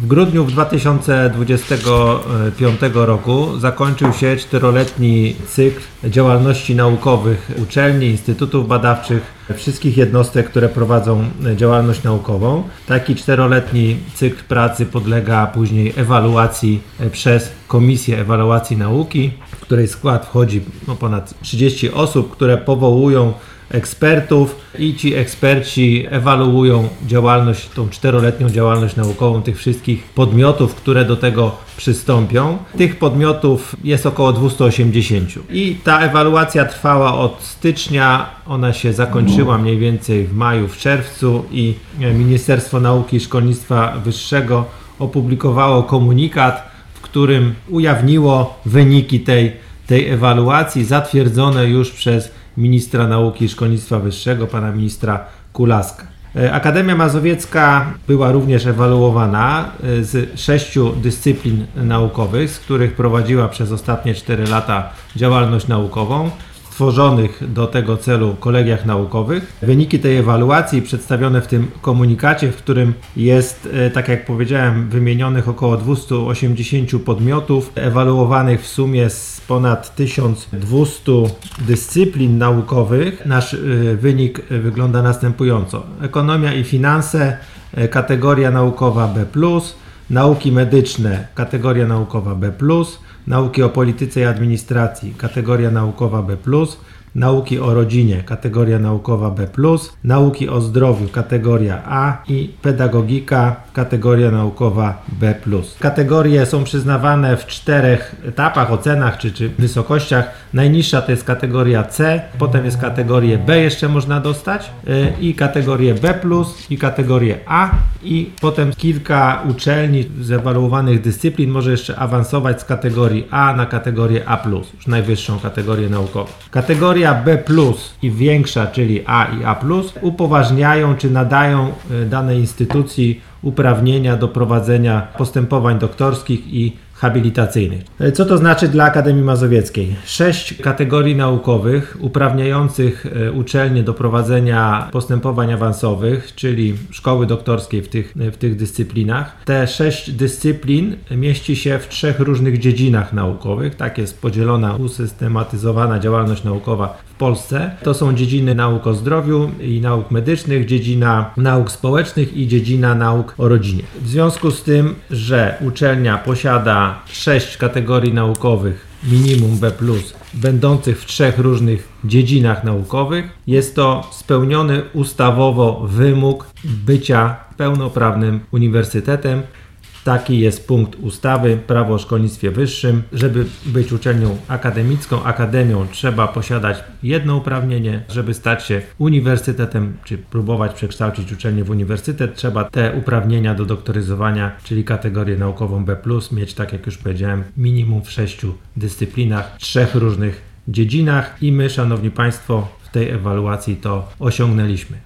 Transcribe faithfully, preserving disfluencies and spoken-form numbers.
W grudniu dwa tysiące dwudziestego piątego roku zakończył się czteroletni cykl działalności naukowych uczelni, instytutów badawczych, wszystkich jednostek, które prowadzą działalność naukową. Taki czteroletni cykl pracy podlega później ewaluacji przez Komisję Ewaluacji Nauki, w której skład wchodzi no, ponad trzydzieści osób, które powołują ekspertów i ci eksperci ewaluują działalność, tą czteroletnią działalność naukową tych wszystkich podmiotów, które do tego przystąpią. Tych podmiotów jest około dwieście osiemdziesiąt i ta ewaluacja trwała od stycznia, ona się zakończyła mniej więcej w maju, w czerwcu i Ministerstwo Nauki i Szkolnictwa Wyższego opublikowało komunikat, w którym ujawniło wyniki tej, tej ewaluacji zatwierdzone już przez ministra nauki i szkolnictwa wyższego, pana ministra Kulaska. Akademia Mazowiecka była również ewaluowana z sześciu dyscyplin naukowych, z których prowadziła przez ostatnie cztery lata działalność naukową w tworzonych do tego celu kolegiach naukowych. Wyniki tej ewaluacji przedstawione w tym komunikacie, w którym jest, tak jak powiedziałem, wymienionych około dwieście osiemdziesiąt podmiotów, ewaluowanych w sumie z ponad tysiąc dwieście dyscyplin naukowych. Nasz wynik wygląda następująco. Ekonomia i finanse, kategoria naukowa B plus, nauki medyczne, kategoria naukowa B plus, nauki o polityce i administracji, kategoria naukowa B plus, nauki o rodzinie, kategoria naukowa B plus, nauki o zdrowiu, kategoria A i pedagogika, kategoria naukowa B plus. Kategorie są przyznawane w czterech etapach, ocenach czy, czy wysokościach. Najniższa to jest kategoria C, potem jest kategorię B jeszcze można dostać yy, i kategorię B plus i kategorię A i potem kilka uczelni z ewaluowanych dyscyplin może jeszcze awansować z kategorii A na kategorię A plus, już najwyższą kategorię naukową. Kategoria B plus i większa, czyli A i A plus, upoważniają czy nadają danej instytucji uprawnienia do prowadzenia postępowań doktorskich i habilitacyjnych. Co to znaczy dla Akademii Mazowieckiej? Sześć kategorii naukowych uprawniających uczelnie do prowadzenia postępowań awansowych, czyli szkoły doktorskiej w tych, w tych dyscyplinach. Te sześć dyscyplin mieści się w trzech różnych dziedzinach naukowych. Tak jest podzielona, usystematyzowana działalność naukowa w Polsce. To są dziedziny nauk o zdrowiu i nauk medycznych, dziedzina nauk społecznych i dziedzina nauk o rodzinie. W związku z tym, że uczelnia posiada sześć kategorii naukowych minimum B plus, będących w trzech różnych dziedzinach naukowych, jest to spełniony ustawowo wymóg bycia pełnoprawnym uniwersytetem. Taki jest punkt ustawy Prawo o szkolnictwie wyższym. Żeby być uczelnią akademicką, akademią, trzeba posiadać jedno uprawnienie. Żeby stać się uniwersytetem, czy próbować przekształcić uczelnię w uniwersytet, trzeba te uprawnienia do doktoryzowania, czyli kategorię naukową B plus, mieć, tak jak już powiedziałem, minimum w sześciu dyscyplinach, trzech różnych dziedzinach i my, szanowni państwo, w tej ewaluacji to osiągnęliśmy.